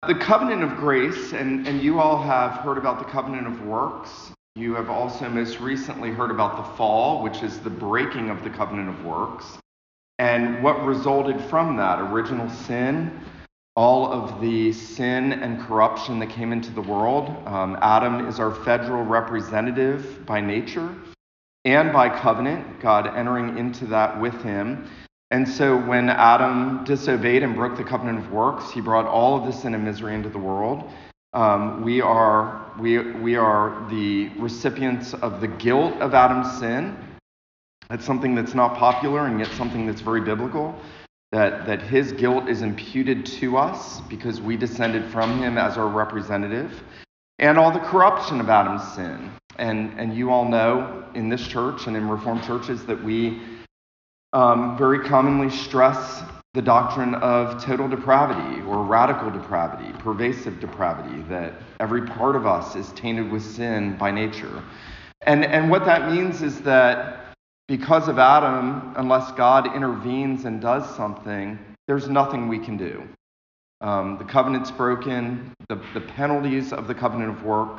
The covenant of grace, and you all have heard about the covenant of works. You have also most recently heard about the fall, which is the breaking of the covenant of works. And what resulted from that, original sin, all of the sin and corruption that came into the world. Adam is our federal representative by nature and by covenant, God entering into that with him. And so when Adam disobeyed and broke the covenant of works, he brought all of the sin and misery into the world. We are the recipients of the guilt of Adam's sin. That's something that's not popular and yet something that's very biblical, that his guilt is imputed to us because we descended from him as our representative, and all the corruption of Adam's sin. And you all know in this church and in Reformed churches that we very commonly stress the doctrine of total depravity or radical depravity, pervasive depravity, that every part of us is tainted with sin by nature. And what that means is that because of Adam, unless God intervenes and does something, there's nothing we can do. The covenant's broken. The penalties of the covenant of works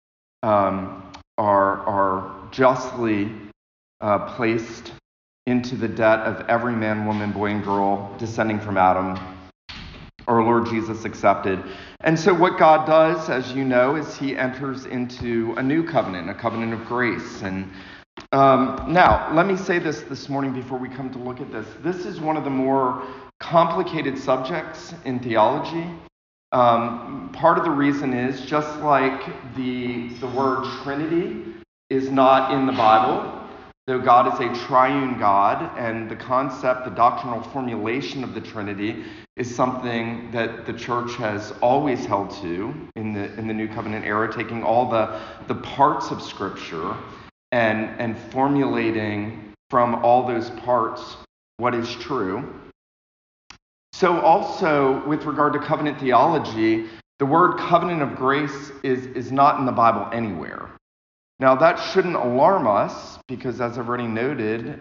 are justly placed into the debt of every man, woman, boy, and girl descending from Adam, our Lord Jesus accepted. And so what God does, as you know, is he enters into a new covenant, a covenant of grace. And now, let me say this morning before we come to look at this. This is one of the more complicated subjects in theology. Part of the reason is, just like the word Trinity is not in the Bible, though God is a triune God, and the concept, the doctrinal formulation of the Trinity is something that the church has always held to in the New Covenant era, taking all the parts of Scripture and formulating from all those parts what is true. So also, with regard to covenant theology, the word covenant of grace is not in the Bible anywhere. Now, that shouldn't alarm us because, as I've already noted,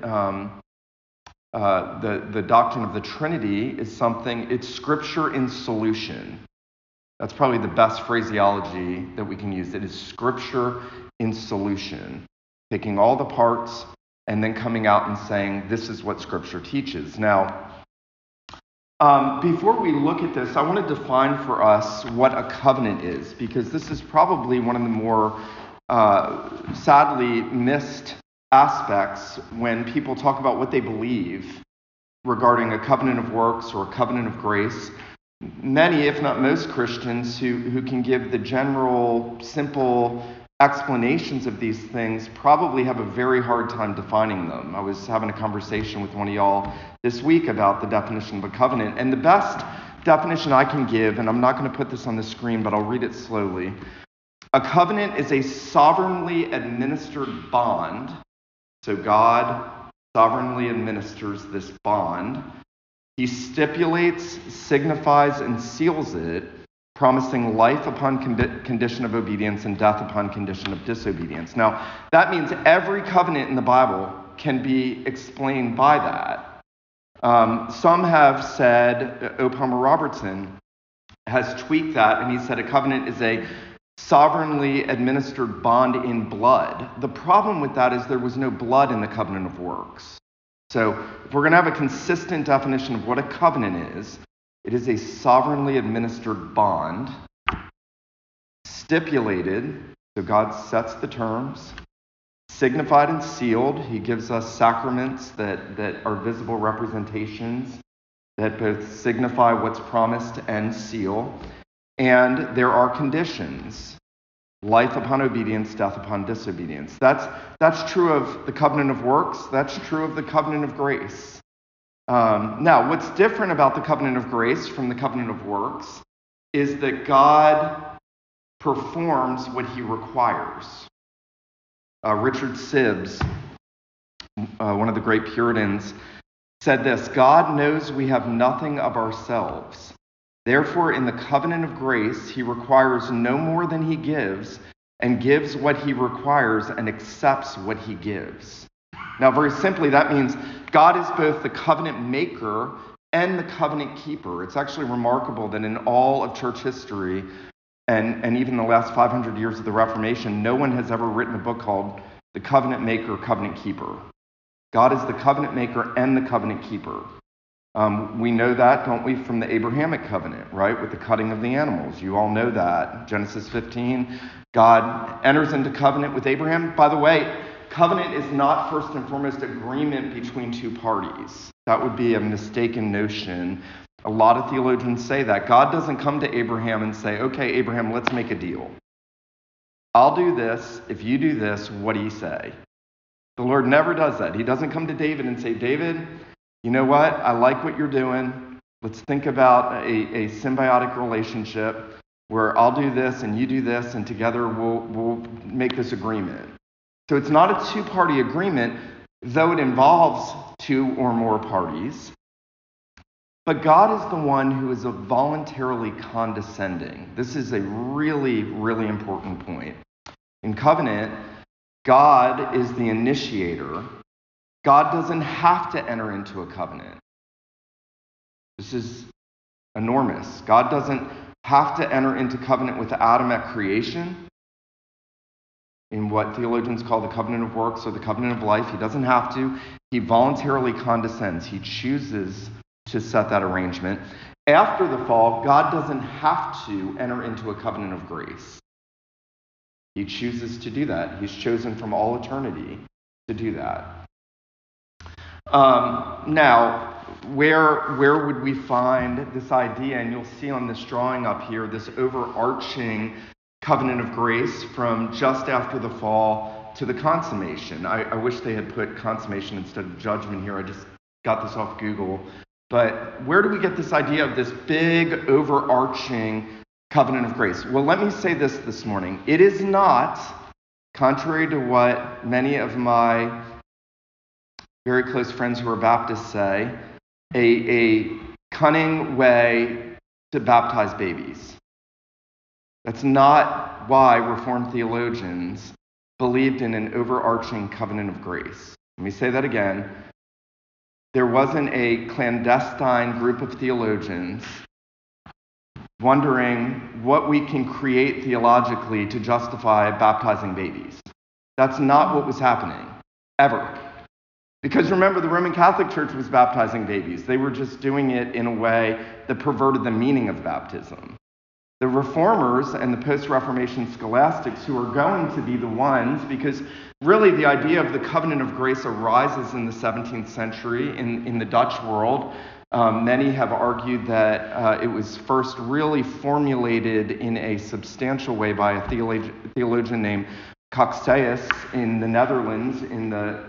the doctrine of the Trinity is something, it's Scripture in solution. That's probably the best phraseology that we can use. It is Scripture in solution, taking all the parts and then coming out and saying, this is what Scripture teaches. Now, before we look at this, I want to define for us what a covenant is, because this is probably one of the more sadly missed aspects when people talk about what they believe regarding a covenant of works or a covenant of grace. Many, if not most Christians who can give the general, simple explanations of these things probably have a very hard time defining them. I was having a conversation with one of y'all this week about the definition of a covenant, and the best definition I can give, and I'm not going to put this on the screen, but I'll read it slowly. A covenant is a sovereignly administered bond. So God sovereignly administers this bond. He stipulates, signifies, and seals it, promising life upon condition of obedience and death upon condition of disobedience. Now, that means every covenant in the Bible can be explained by that. Some have said, O. Palmer Robertson has tweaked that, and he said a covenant is a sovereignly administered bond in blood. The problem with that is there was no blood in the covenant of works. So if we're going to have a consistent definition of what a covenant is, it is a sovereignly administered bond, stipulated, so God sets the terms, signified and sealed. He gives us sacraments that are visible representations that both signify what's promised and seal. And there are conditions: life upon obedience, death upon disobedience. That's true of the covenant of works. That's true of the covenant of grace. Now, what's different about the covenant of grace from the covenant of works is that God performs what he requires. Richard Sibbes, one of the great Puritans, said this: God knows we have nothing of ourselves. Therefore, in the covenant of grace, he requires no more than he gives, and gives what he requires and accepts what he gives. Now, very simply, that means God is both the covenant maker and the covenant keeper. It's actually remarkable that in all of church history, and even the last 500 years of the Reformation, no one has ever written a book called The Covenant Maker, Covenant Keeper. God is the covenant maker and the covenant keeper. We know that, don't we, from the Abrahamic covenant, right, with the cutting of the animals. You all know that. Genesis 15, God enters into covenant with Abraham. By the way, covenant is not first and foremost agreement between two parties. That would be a mistaken notion. A lot of theologians say that. God doesn't come to Abraham and say, okay, Abraham, let's make a deal. I'll do this. If you do this, what do you say? The Lord never does that. He doesn't come to David and say, David, you know what? I like what you're doing. Let's think about a symbiotic relationship where I'll do this and you do this, and together we'll make this agreement. So it's not a two-party agreement, though it involves two or more parties. But God is the one who is voluntarily condescending. This is a really, really important point. In covenant, God is the initiator. God doesn't have to enter into a covenant. This is enormous. God doesn't have to enter into covenant with Adam at creation, in what theologians call the covenant of works or the covenant of life. He doesn't have to. He voluntarily condescends. He chooses to set that arrangement. After the fall, God doesn't have to enter into a covenant of grace. He chooses to do that. He's chosen from all eternity to do that. Now, where would we find this idea? And you'll see on this drawing up here, this overarching covenant of grace from just after the fall to the consummation. I wish they had put consummation instead of judgment here. I just got this off Google. But where do we get this idea of this big overarching covenant of grace? Well, let me say this morning. It is not, contrary to what many of my very close friends who are Baptists say, a cunning way to baptize babies. That's not why Reformed theologians believed in an overarching covenant of grace. Let me say that again. There wasn't a clandestine group of theologians wondering what we can create theologically to justify baptizing babies. That's not what was happening, ever. Because remember, the Roman Catholic Church was baptizing babies. They were just doing it in a way that perverted the meaning of baptism. The Reformers and the post-Reformation scholastics, who are going to be the ones, because really the idea of the covenant of grace arises in the 17th century in the Dutch world. Many have argued that it was first really formulated in a substantial way by a theologian named Coxeus in the Netherlands in the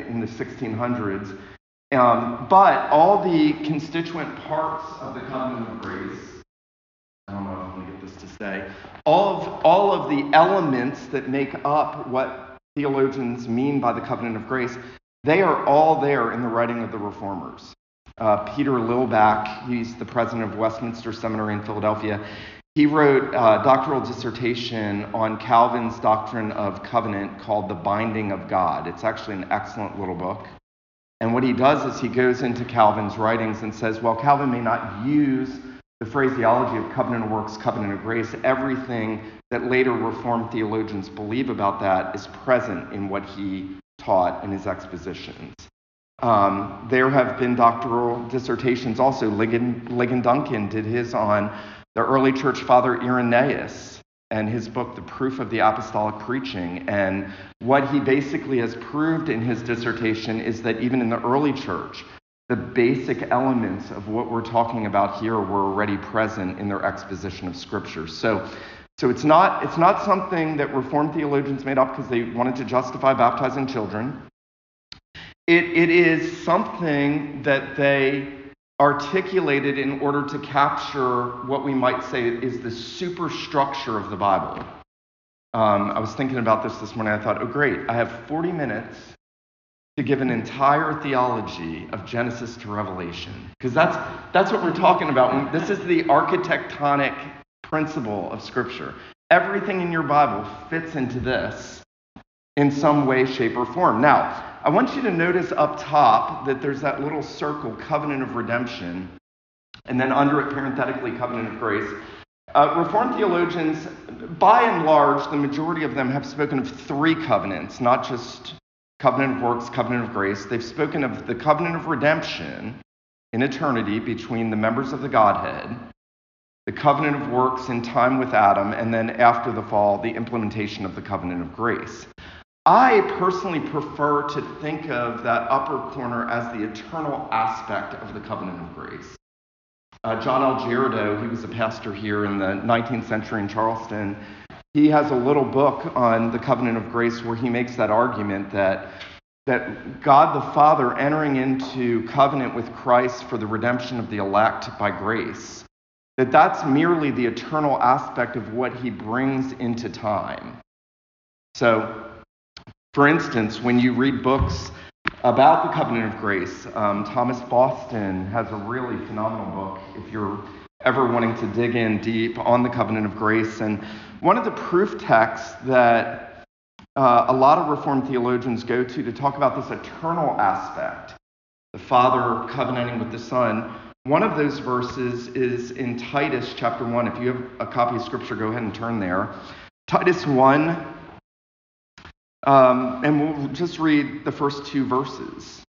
1600s. But all the constituent parts of the covenant of grace, I don't know if I'm going to get this to say, all of the elements that make up what theologians mean by the covenant of grace, they are all there in the writing of the Reformers. Peter Lilback, he's the president of Westminster Seminary in Philadelphia, he wrote a doctoral dissertation on Calvin's doctrine of covenant called The Binding of God. It's actually an excellent little book. And what he does is he goes into Calvin's writings and says, well, Calvin may not use the phraseology of covenant of works, covenant of grace. Everything that later Reformed theologians believe about that is present in what he taught in his expositions. There have been doctoral dissertations also. Ligon Duncan did his on the early church father Irenaeus and his book, The Proof of the Apostolic Preaching. And what he basically has proved in his dissertation is that even in the early church, the basic elements of what we're talking about here were already present in their exposition of Scripture. So it's not something that Reformed theologians made up because they wanted to justify baptizing children. It is something that they articulated in order to capture what we might say is the superstructure of the Bible. I was thinking about this morning. I thought, oh great, I have 40 minutes to give an entire theology of Genesis to Revelation. Because that's what we're talking about. This is the architectonic principle of Scripture. Everything in your Bible fits into this in some way, shape, or form. Now, I want you to notice up top that there's that little circle, covenant of redemption, and then under it, parenthetically, covenant of grace. Reformed theologians, by and large, the majority of them have spoken of three covenants, not just covenant of works, covenant of grace. They've spoken of the covenant of redemption in eternity between the members of the Godhead, the covenant of works in time with Adam, and then after the fall, the implementation of the covenant of grace. I personally prefer to think of that upper corner as the eternal aspect of the covenant of grace. John L. Girardeau, he was a pastor here in the 19th century in Charleston. He has a little book on the covenant of grace where he makes that argument that God the Father entering into covenant with Christ for the redemption of the elect by grace, that's merely the eternal aspect of what he brings into time. So, for instance, when you read books about the covenant of grace, Thomas Boston has a really phenomenal book if you're ever wanting to dig in deep on the covenant of grace. And one of the proof texts that a lot of Reformed theologians go to talk about this eternal aspect, the Father covenanting with the Son, one of those verses is in Titus chapter 1. If you have a copy of Scripture, go ahead and turn there. Titus 1. And we'll just read the first two verses.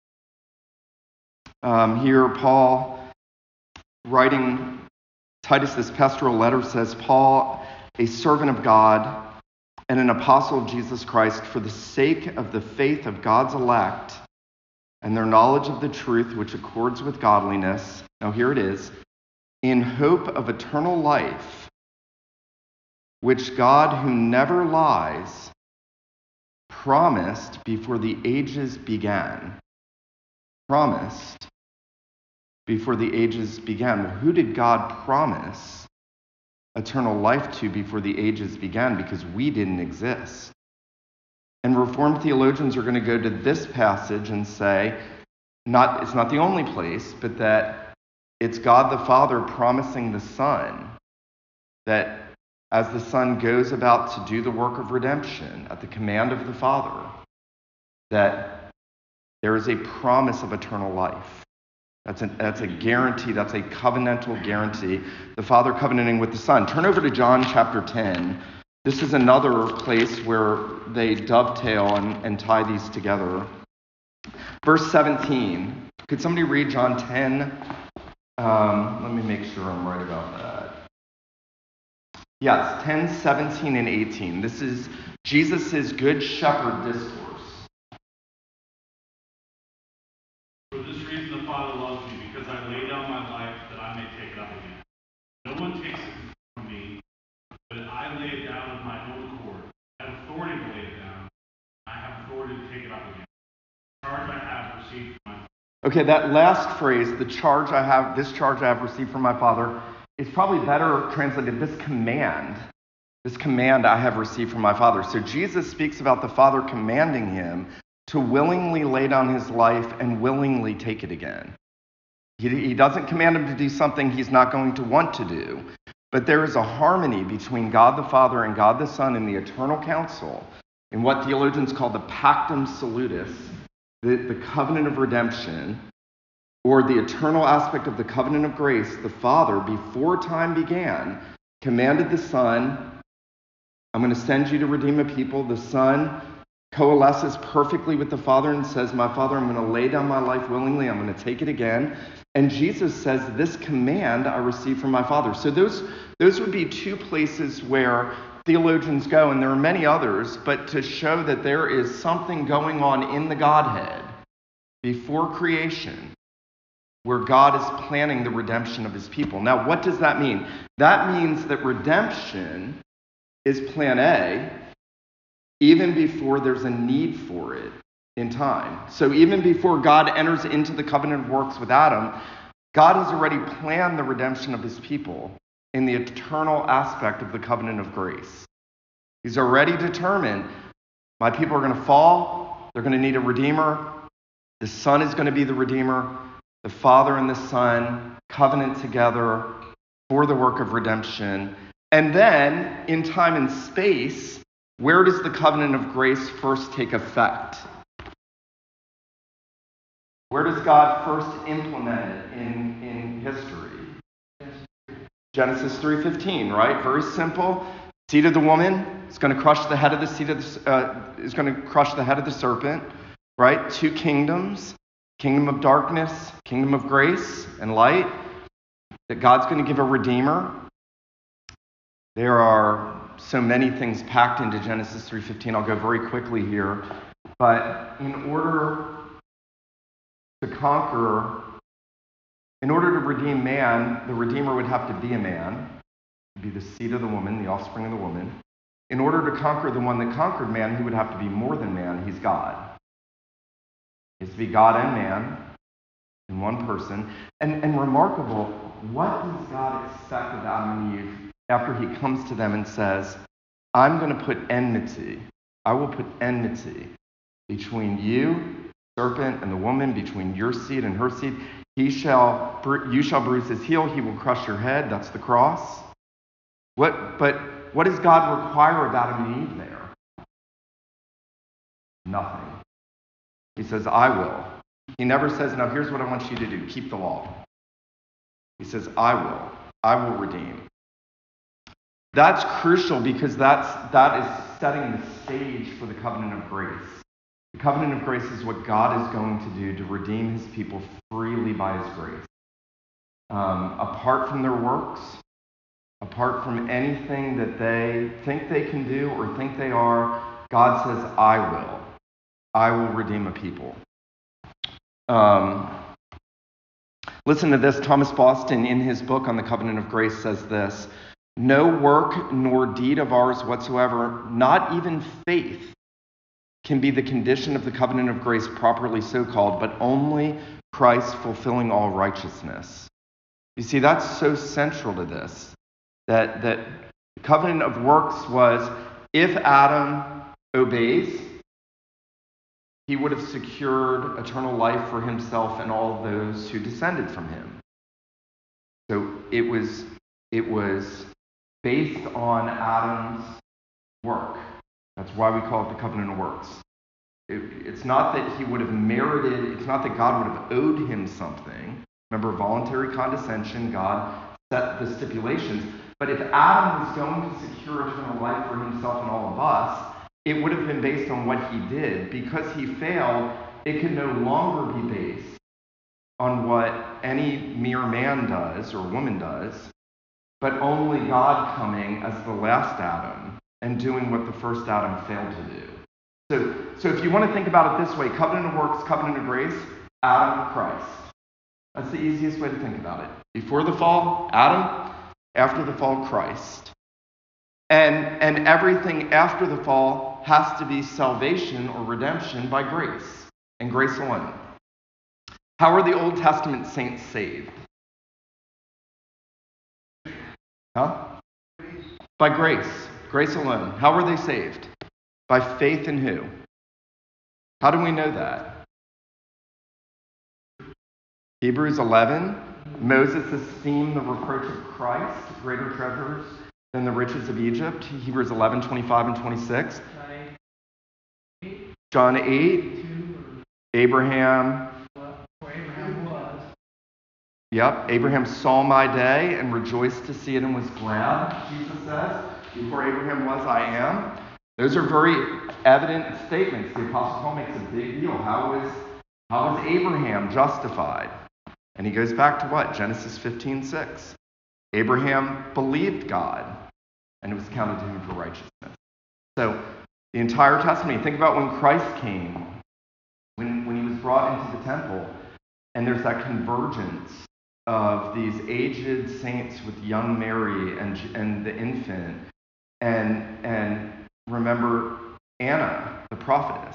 Here, Paul, writing Titus this pastoral letter, says, Paul, a servant of God and an apostle of Jesus Christ, for the sake of the faith of God's elect and their knowledge of the truth which accords with godliness, now here it is, in hope of eternal life, which God, who never lies, promised before the ages began. Promised before the ages began. Well, who did God promise eternal life to before the ages began? Because we didn't exist. And Reformed theologians are going to go to this passage and say, it's not the only place, but that it's God the Father promising the Son that as the Son goes about to do the work of redemption at the command of the Father, that there is a promise of eternal life. That's a guarantee. That's a covenantal guarantee. The Father covenanting with the Son. Turn over to John chapter 10. This is another place where they dovetail and tie these together. Verse 17. Could somebody read John 10? Let me make sure I'm right about that. Yes, 10, 17, and 18. This is Jesus' Good Shepherd discourse. For this reason the Father loves me, because I lay down my life that I may take it up again. No one takes it from me, but I lay it down of my own accord. I have authority to lay it down. I have authority to take it up again. The charge I have received from my Father. Okay, that last phrase, this charge I have received from my Father, is probably better translated, this command I have received from my Father. So Jesus speaks about the Father commanding him to willingly lay down his life and willingly take it again. He doesn't command him to do something he's not going to want to do. But there is a harmony between God the Father and God the Son in the eternal council, in what theologians call the Pactum Salutis, the covenant of redemption, or the eternal aspect of the covenant of grace. The Father, before time began, commanded the Son, I'm going to send you to redeem a people. The Son coalesces perfectly with the Father and says, my Father, I'm going to lay down my life willingly. I'm going to take it again. And Jesus says, this command I received from my Father. So those would be two places where theologians go, and there are many others, but to show that there is something going on in the Godhead before creation, where God is planning the redemption of his people. Now, what does that mean? That means that redemption is plan A, even before there's a need for it in time. So even before God enters into the covenant of works with Adam, God has already planned the redemption of his people in the eternal aspect of the covenant of grace. He's already determined, my people are going to fall, they're going to need a redeemer, the Son is going to be the redeemer, the Father and the Son covenant together for the work of redemption. And then, in time and space, where does the covenant of grace first take effect? Where does God first implement it in history? Genesis 3:15, right? Very simple. Seed of the woman is going to crush the head of the serpent, right? Two kingdoms, kingdom of darkness, kingdom of grace and light. That God's going to give a redeemer. There are so many things packed into Genesis 3:15. I'll go very quickly here, but in order to redeem man, the Redeemer would have to be a man, be the seed of the woman, the offspring of the woman. In order to conquer the one that conquered man, he would have to be more than man. He's God. He has to be God and man in one person. And remarkable, what does God expect of Adam and Eve after he comes to them and says, I'm going to put enmity. I will put enmity between you, serpent, and the woman, between your seed and her seed. You shall bruise his heel, he will crush your head. That's the cross. But what does God require of Adam and Eve there? Nothing. He says, I will. He never says, now here's what I want you to do. Keep the law. He says, I will. I will redeem. That's crucial because that is setting the stage for the covenant of grace. The covenant of grace is what God is going to do to redeem his people freely by his grace. Apart from their works, apart from anything that they think they can do or think they are, God says, I will. I will redeem a people. Listen to this. Thomas Boston, in his book on the covenant of grace, says this: no work nor deed of ours whatsoever, not even faith, can be the condition of the covenant of grace properly so called, but only Christ fulfilling all righteousness. You see, that's so central to this, that the covenant of works was, if Adam obeys, he would have secured eternal life for himself and all of those who descended from him. So it was based on Adam's work. That's why we call it the covenant of works. It's not that he would have merited, it's not that God would have owed him something. Remember, voluntary condescension, God set the stipulations. But if Adam was going to secure eternal life for himself and all of us, it would have been based on what he did. Because he failed, it could no longer be based on what any mere man does or woman does, but only God coming as the last Adam and doing what the first Adam failed to do. So if you want to think about it this way, covenant of works, covenant of grace, Adam, Christ. That's the easiest way to think about it. Before the fall, Adam. After the fall, Christ. And everything after the fall has to be salvation or redemption by grace, and grace alone. How are the Old Testament saints saved? By grace. Grace alone. How were they saved? By faith in who? How do we know that? Hebrews 11. Moses esteemed the reproach of Christ greater treasures than the riches of Egypt. Hebrews 11, 25 and 26. John 8. Abraham. Yep. Abraham saw my day and rejoiced to see it and was glad, Jesus says. Before Abraham was, I am. Those are very evident statements. The Apostle Paul makes a big deal. How was Abraham justified? And he goes back to what? Genesis 15:6. Abraham believed God, and it was counted to him for righteousness. So the entire Testament, think about when Christ came, when he was brought into the temple, and there's that convergence of these aged saints with young Mary and the infant. And remember Anna, the prophetess.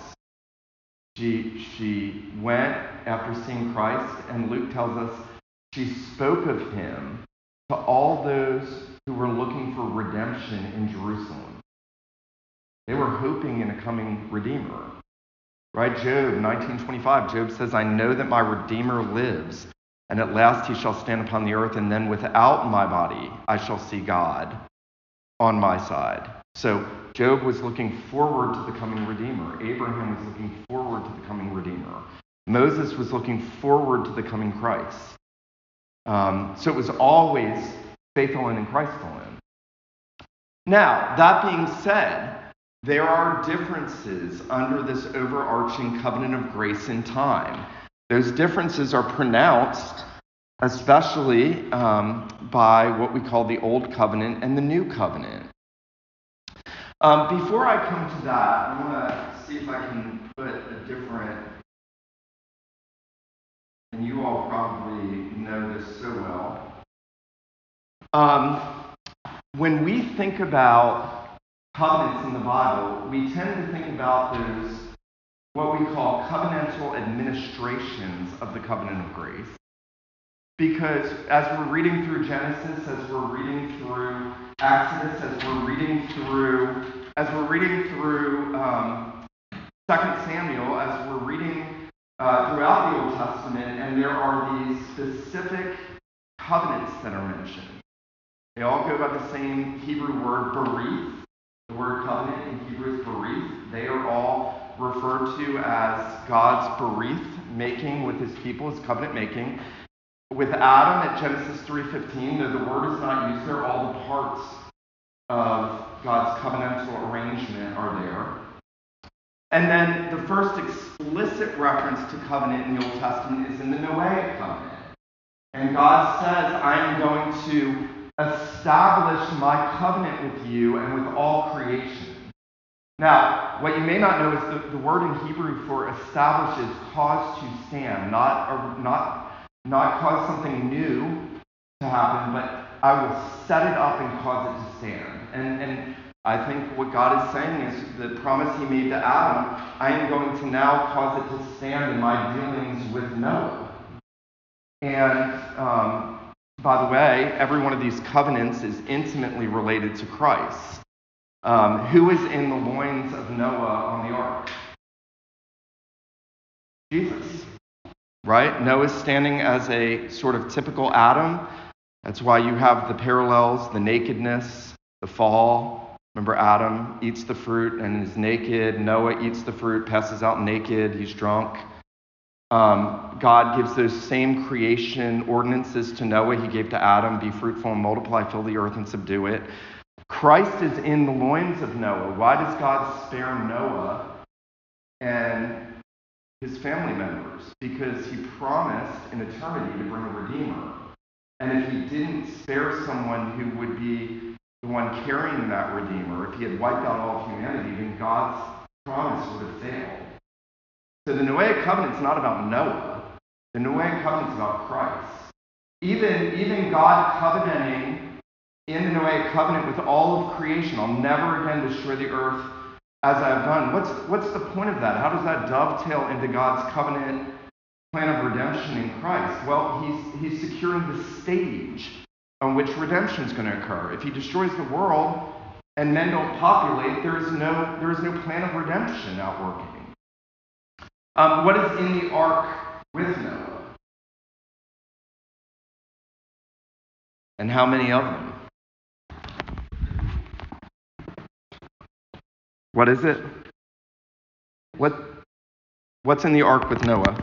She went after seeing Christ, and Luke tells us she spoke of him to all those who were looking for redemption in Jerusalem. They were hoping in a coming Redeemer. Right? Job 19:25, Job says, I know that my Redeemer lives, and at last he shall stand upon the earth, and then without my body I shall see God on my side. So Job was looking forward to the coming Redeemer. Abraham was looking forward to the coming Redeemer. Moses was looking forward to the coming Christ. So it was always faithful in and Christful in. Now, that being said, there are differences under this overarching covenant of grace in time. Those differences are pronounced especially by what we call the Old Covenant and the New Covenant. Before I come to that, I want to see if I can put a different, and you all probably know this so well. When we think about covenants in the Bible, we tend to think about those, what we call covenantal administrations of the covenant of grace. Because as we're reading through Genesis, as we're reading through Exodus, as we're reading through 2 Samuel, as we're reading throughout the Old Testament, and there are these specific covenants that are mentioned. They all go by the same Hebrew word, berith. The word covenant in Hebrew is berith. They are all referred to as God's berith making with his people, his covenant making. With Adam at Genesis 3:15, though the word is not used there, all the parts of God's covenantal arrangement are there. And then the first explicit reference to covenant in the Old Testament is in the Noahic covenant. And God says, I am going to establish my covenant with you and with all creation. Now, what you may not know is the word in Hebrew for establish is cause to stand, not cause something new to happen, but I will set it up and cause it to stand. And I think what God is saying is the promise he made to Adam, I am going to now cause it to stand in my dealings with Noah. And by the way, every one of these covenants is intimately related to Christ. Who is in the loins of Noah on the ark? Jesus. Right? Noah's standing as a sort of typical Adam. That's why you have the parallels, the nakedness, the fall. Remember, Adam eats the fruit and is naked. Noah eats the fruit, passes out naked. He's drunk. God gives those same creation ordinances to Noah he gave to Adam. Be fruitful and multiply, fill the earth and subdue it. Christ is in the loins of Noah. Why does God spare Noah and his family members? Because he promised in eternity to bring a Redeemer. And if he didn't spare someone who would be the one carrying that Redeemer, if he had wiped out all of humanity, then God's promise would have failed. So the Noahic covenant is not about Noah. The Noahic covenant is about Christ. Even God covenanting in the Noahic covenant with all of creation, I'll never again destroy the earth as I have done. What's the point of that? How does that dovetail into God's covenant plan of redemption in Christ? Well, he's securing the stage on which redemption is going to occur. If he destroys the world and men don't populate, there is no plan of redemption out working. What is in the ark with Noah? And how many of them? What is it? What's in the ark with Noah?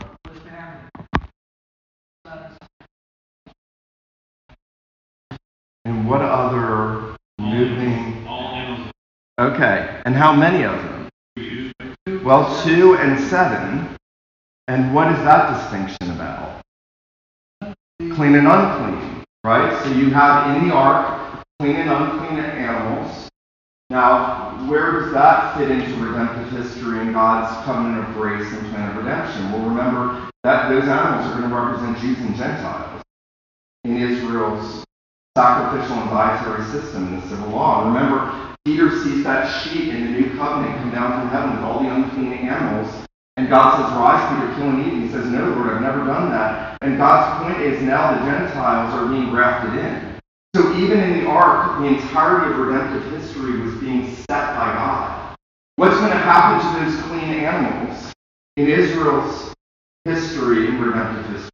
And what other moving? All animals. Okay, and how many of them? Well, 2 and 7. And what is that distinction about? Clean and unclean, right? So you have in the ark clean and unclean animals. Now, where does that fit into redemptive history and God's covenant of grace and plan of redemption? Well, remember that those animals are going to represent Jews and Gentiles in Israel's sacrificial and dietary system in the civil law. And remember, Peter sees that sheet in the new covenant come down from heaven with all the unclean animals. And God says, rise, Peter, kill and eat. And he says, no, Lord, I've never done that. And God's point is now the Gentiles are being grafted in. So even in the ark, the entirety of redemptive history was being set by God. What's going to happen to those clean animals in Israel's history and redemptive history?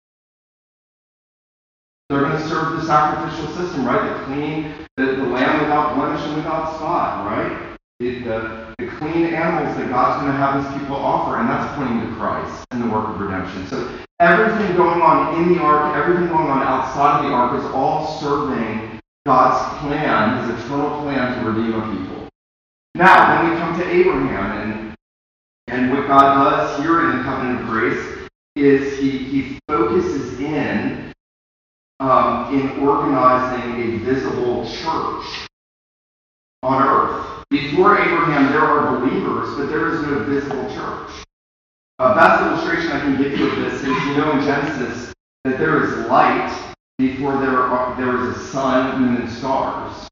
They're going to serve the sacrificial system, right? The lamb without blemish and without spot, right? The clean animals that God's going to have his people offer, and that's pointing to Christ and the work of redemption. So everything going on in the ark, everything going on outside of the ark is all serving God's plan, his eternal plan to redeem a people. Now, when we come to Abraham, and what God does here in the covenant of grace is he focuses in organizing a visible church on earth. Before Abraham, there are believers, but there is no visible church. Best illustration I can give you of this is, you know, in Genesis that there is light before there is a sun, moon, and stars.